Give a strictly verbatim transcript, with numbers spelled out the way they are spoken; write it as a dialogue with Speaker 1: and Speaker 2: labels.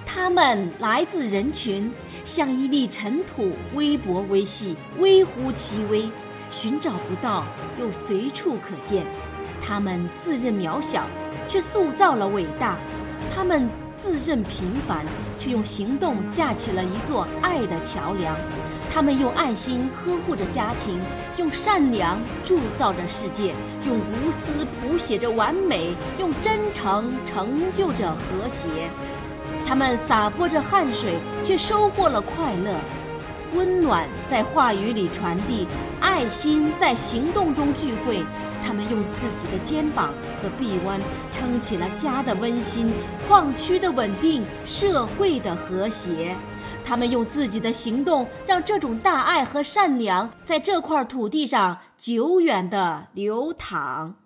Speaker 1: 他们来自人群，像一粒尘土，微薄微细，微乎其微，寻找不到，又随处可见。他们自认渺小，却塑造了伟大；他们自认平凡，却用行动架起了一座爱的桥梁。他们用爱心呵护着家庭，用善良铸造着世界，用无私谱写着完美，用真诚成就着和谐。他们洒泼着汗水，却收获了快乐。温暖在话语里传递，爱心在行动中聚会。他们用自己的肩膀和臂弯撑起了家的温馨，矿区的稳定，社会的和谐。他们用自己的行动让这种大爱和善良在这块土地上久远地流淌。